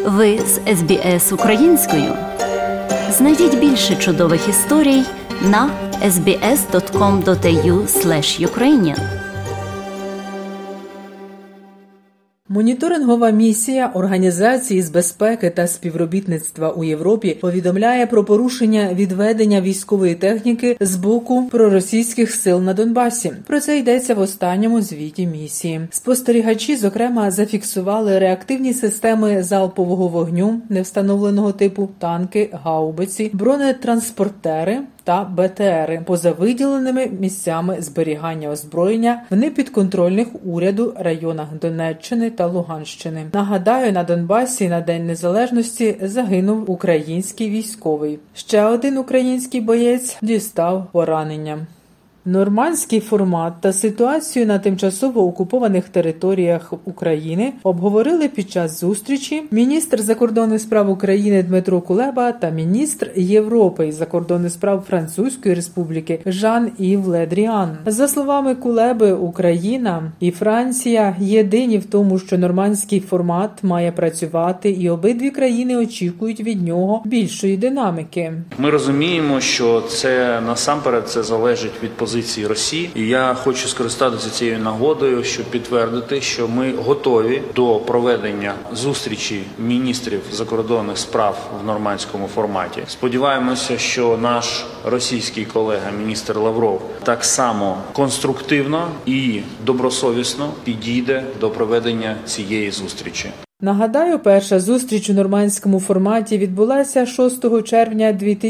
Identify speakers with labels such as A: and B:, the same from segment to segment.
A: Ви з СБС українською. Знайдіть більше чудових історій на sbs.com.au/ukrainian.
B: Моніторингова місія Організації з безпеки та співробітництва у Європі повідомляє про порушення відведення військової техніки з боку проросійських сил на Донбасі. Про це йдеться в останньому звіті місії. Спостерігачі, зокрема, зафіксували реактивні системи залпового вогню невстановленого типу, танки, гаубиці, бронетранспортери та БТРи поза виділеними місцями зберігання озброєння в непідконтрольних уряду районах Донеччини та Луганщини. Нагадаю, на Донбасі на День Незалежності загинув український військовий. Ще один український боєць дістав поранення. Нормандський формат та ситуацію на тимчасово окупованих територіях України обговорили під час зустрічі міністр закордонних справ України Дмитро Кулеба та міністр Європи із закордонних справ Французької Республіки Жан-Ів Ле Дріан. За словами Кулеби, Україна і Франція єдині в тому, що нормандський формат має працювати, і обидві країни очікують від нього більшої динаміки.
C: Ми розуміємо, що це насамперед залежить від позиції Росії. І я хочу скористатися цією нагодою, щоб підтвердити, що ми готові до проведення зустрічі міністрів закордонних справ в нормандському форматі. Сподіваємося, що наш російський колега, міністр Лавров, так само конструктивно і добросовісно підійде до проведення цієї зустрічі.
B: Нагадаю, перша зустріч у нормандському форматі відбулася 6 червня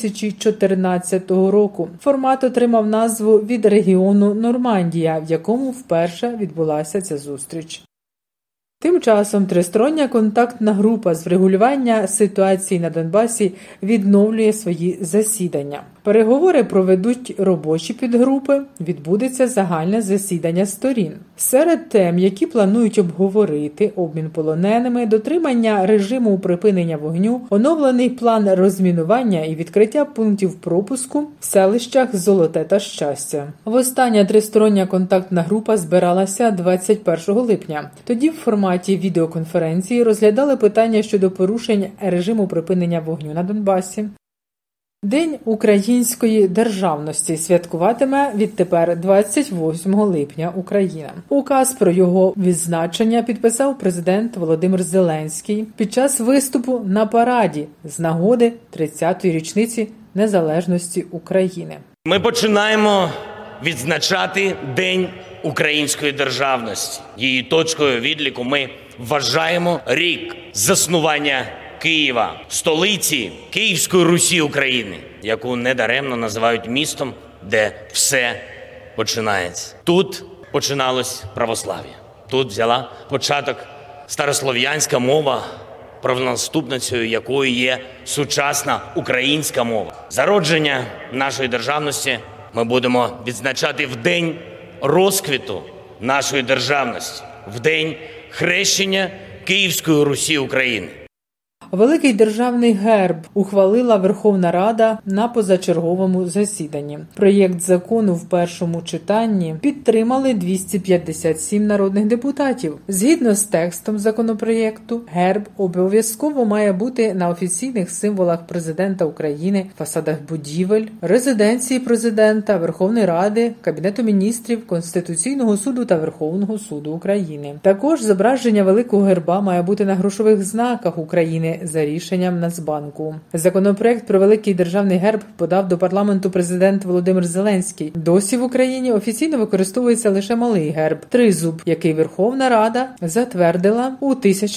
B: 2014 року. Формат отримав назву від регіону Нормандія, в якому вперше відбулася ця зустріч. Тим часом тристороння контактна група з врегулювання ситуації на Донбасі відновлює свої засідання. Переговори проведуть робочі підгрупи, відбудеться загальне засідання сторін. Серед тем, які планують обговорити: обмін полоненими, дотримання режиму припинення вогню, оновлений план розмінування і відкриття пунктів пропуску в селищах Золоте та Щастя. Востаннє тристороння контактна група збиралася 21 липня. Тоді в форматі відеоконференції розглядали питання щодо порушень режиму припинення вогню на Донбасі. День української державності святкуватиме відтепер 28 липня Україна. Указ про його відзначення підписав президент Володимир Зеленський під час виступу на параді з нагоди 30-ї річниці незалежності України.
D: Ми починаємо відзначати День української державності. Її точкою відліку ми вважаємо рік заснування Києва, столиці Київської Русі України, яку недаремно називають містом, де все починається. Тут починалось православ'я. Тут взяла початок старослов'янська мова, правонаступницею якої є сучасна українська мова. Зародження нашої державності ми будемо відзначати в день розквіту нашої державності, в день хрещення Київської Русі України.
B: Великий державний герб ухвалила Верховна Рада на позачерговому засіданні. Проєкт закону в першому читанні підтримали 257 народних депутатів. Згідно з текстом законопроєкту, герб обов'язково має бути на офіційних символах президента України, фасадах будівель, резиденції президента, Верховної Ради, Кабінету міністрів, Конституційного суду та Верховного суду України. Також зображення великого герба має бути на грошових знаках України за рішенням Нацбанку. Законопроект про великий державний герб подав до парламенту президент Володимир Зеленський. Досі в Україні офіційно використовується лише малий герб – тризуб, який Верховна Рада затвердила у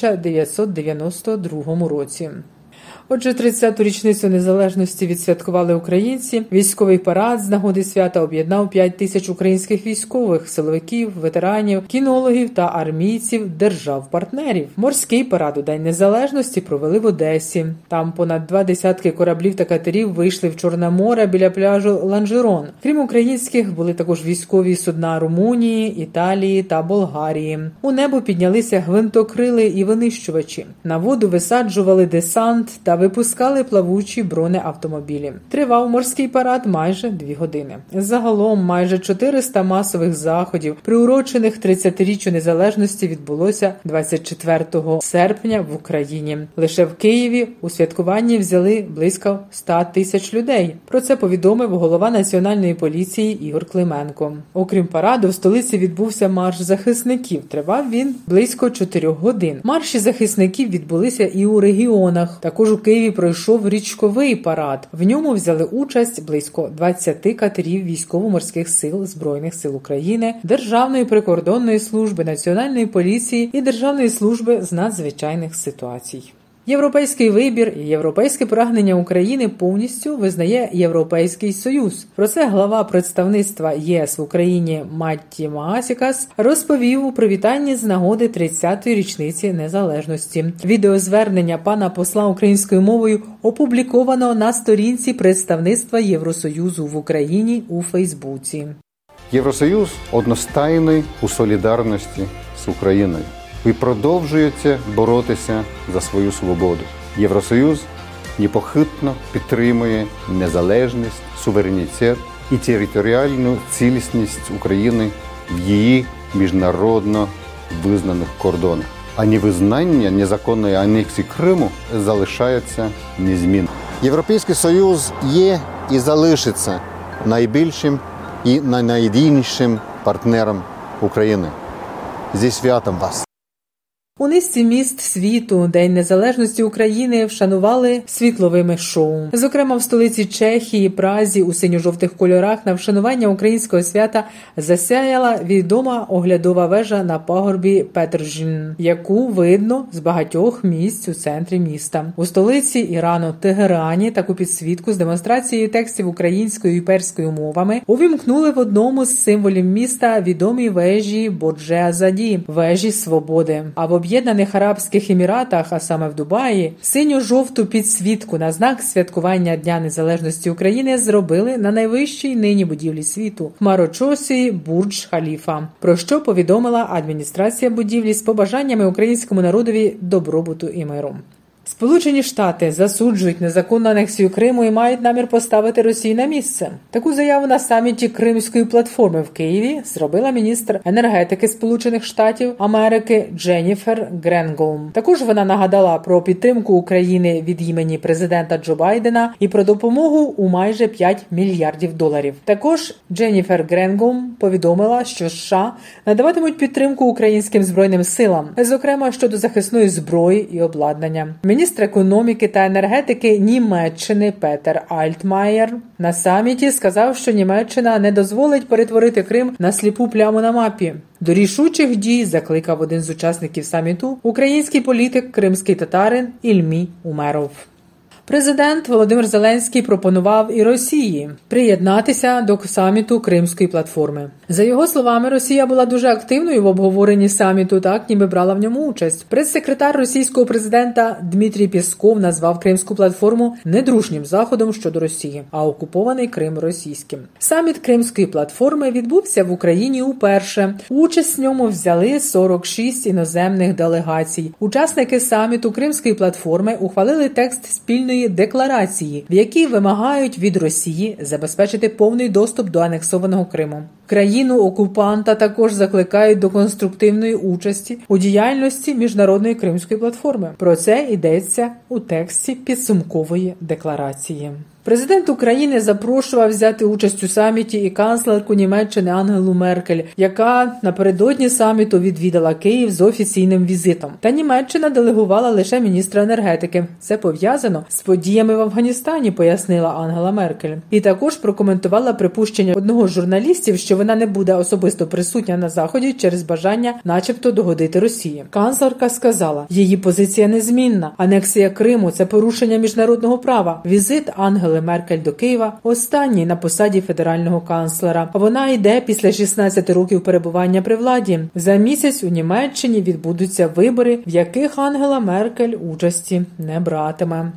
B: 1992 році. Отже, 30-ту річницю незалежності відсвяткували українці. Військовий парад з нагоди свята об'єднав 5 тисяч українських військових, силовиків, ветеранів, кінологів та армійців держав-партнерів. Морський парад у День Незалежності провели в Одесі. Там понад 2 десятки кораблів та катерів вийшли в Чорне море біля пляжу Ланжерон. Крім українських, були також військові судна Румунії, Італії та Болгарії. У небо піднялися гвинтокрили і винищувачі. На воду висаджували десант та випускали плавучі бронеавтомобілі. Тривав морський парад майже 2 години. Загалом майже 400 масових заходів, приурочених 30-річчю незалежності, відбулося 24 серпня в Україні. Лише в Києві у святкуванні взяли близько 100 тисяч людей. Про це повідомив голова Національної поліції Ігор Клименко. Окрім параду, в столиці відбувся марш захисників. Тривав він близько 4 годин. Марші захисників відбулися і у регіонах. Також у Києві пройшов річковий парад. В ньому взяли участь близько 20 катерів військово-морських сил Збройних сил України, Державної прикордонної служби, Національної поліції і Державної служби з надзвичайних ситуацій. Європейський вибір і європейське прагнення України повністю визнає Європейський Союз. Про це глава представництва ЄС в Україні Матті Маасікас розповів у привітанні з нагоди 30-ї річниці незалежності. Відеозвернення пана посла українською мовою опубліковано на сторінці представництва Євросоюзу в Україні у Фейсбуці.
E: Євросоюз одностайний у солідарності з Україною. Ви продовжуєте боротися за свою свободу. Євросоюз непохитно підтримує незалежність, суверенітет і територіальну цілісність України в її міжнародно визнаних кордонах. А невизнання незаконної анексії Криму залишається незмінним. Європейський Союз є і залишиться найбільшим і найнадійнішим партнером України. Зі святом вас!
B: У низці міст світу День Незалежності України вшанували світловими шоу. Зокрема, в столиці Чехії, Празі, у синьо-жовтих кольорах на вшанування українського свята засяяла відома оглядова вежа на пагорбі Петержін, яку видно з багатьох місць у центрі міста. У столиці Ірану Тегерані таку підсвітку з демонстрацією текстів українською і перською мовами увімкнули в одному з символів міста відомій вежі Бодже-Азаді – вежі свободи. А в Об'єднаних Арабських Еміратах, а саме в Дубаї, синьо-жовту підсвітку на знак святкування Дня Незалежності України зробили на найвищій нині будівлі світу – хмарочосі Бурдж-Халіфа, про що повідомила адміністрація будівлі з побажаннями українському народові добробуту і миру. Сполучені Штати засуджують незаконну анексію Криму і мають намір поставити Росію на місце. Таку заяву на саміті Кримської платформи в Києві зробила міністр енергетики Сполучених Штатів Америки Дженніфер Гренголм. Також вона нагадала про підтримку України від імені президента Джо Байдена і про допомогу у майже $5 мільярдів. Також Дженніфер Гренголм повідомила, що США надаватимуть підтримку українським збройним силам, зокрема щодо захисної зброї і обладнання. Міністр економіки та енергетики Німеччини Петер Альтмаєр на саміті сказав, що Німеччина не дозволить перетворити Крим на сліпу пляму на мапі. До рішучих дій закликав один з учасників саміту – український політик, кримський татарин Ільмі Умеров. Президент Володимир Зеленський пропонував і Росії приєднатися до саміту Кримської платформи. За його словами, Росія була дуже активною в обговоренні саміту, так ніби брала в ньому участь. Прес-секретар російського президента Дмитрій Пєсков назвав Кримську платформу недружнім заходом щодо Росії, а окупований Крим російським. Саміт Кримської платформи відбувся в Україні уперше. Участь в ньому взяли 46 іноземних делегацій. Учасники саміту Кримської платформи ухвалили текст спільної декларації, в якій вимагають від Росії забезпечити повний доступ до анексованого Криму. Країну-окупанта також закликають до конструктивної участі у діяльності Міжнародної Кримської платформи. Про це йдеться у тексті підсумкової декларації. Президент України запрошував взяти участь у саміті і канцлерку Німеччини Ангелу Меркель, яка напередодні саміту відвідала Київ з офіційним візитом. Та Німеччина делегувала лише міністра енергетики. Це пов'язано з подіями в Афганістані, пояснила Ангела Меркель. І також прокоментувала припущення одного з журналістів, що вона не буде особисто присутня на заході через бажання начебто догодити Росії. Канцлерка сказала, її позиція незмінна. Анексія Криму – це порушення міжнародного права. Візит Ангели Меркель до Києва останній на посаді федерального канцлера. Вона йде після 16 років перебування при владі. За місяць у Німеччині відбудуться вибори, в яких Ангела Меркель участі не братиме.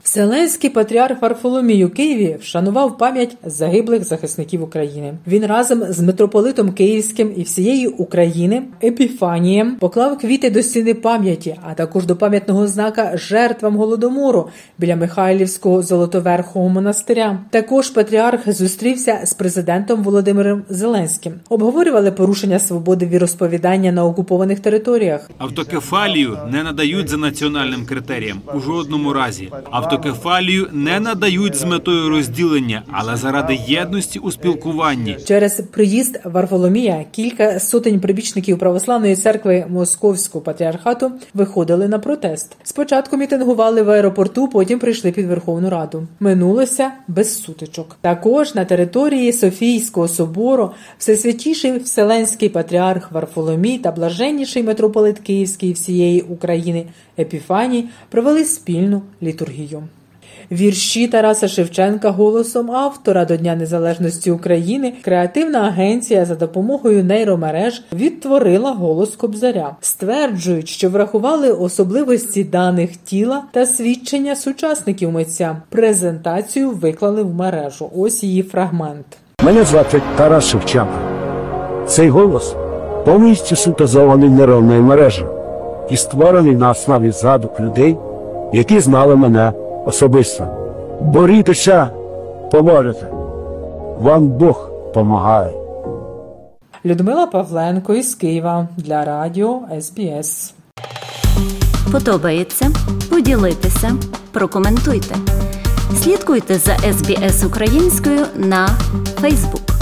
B: Вселенський патріарх Варфоломій у Києві вшанував пам'ять загиблих захисників України. Він разом з митрополитом Київським і всієї України Епіфанієм поклав квіти до стіни пам'яті, а також до пам'ятного знака жертвам Голодомору біля Михайлівського Золотоверхового монастиря. Також патріарх зустрівся з президентом Володимиром Зеленським. Обговорювали порушення свободи віросповідання на окупованих територіях.
F: Автокефалію не надають за національним критерієм у жодному разі. Автокефалію не надають з метою розділення, але заради єдності у спілкуванні.
B: Через приїзд Варфоломія кілька сотень прибічників Православної церкви Московського патріархату виходили на протест. Спочатку мітингували в аеропорту, потім прийшли під Верховну Раду. Минулося без сутичок. Також на території Софійського собору всесвятіший Вселенський патріарх Варфоломій та блаженніший митрополит Київський всієї України Епіфаній провели спільну літургію. Вірші Тараса Шевченка голосом автора до Дня Незалежності України креативна агенція за допомогою нейромереж відтворила голос Кобзаря. Стверджують, що врахували особливості даних тіла та свідчення сучасників митця. Презентацію виклали в мережу. Ось її фрагмент.
G: Мене звати Тарас Шевченко. Цей голос повністю синтезований нейронною мережею і створений на основі згадок людей, які знали мене особисто. Борітеся, поможете. Вам Бог помагає.
B: Людмила Павленко із Києва для радіо СБС.
A: Подобається? Поділіться, прокоментуйте. Слідкуйте за SBS українською на Facebook.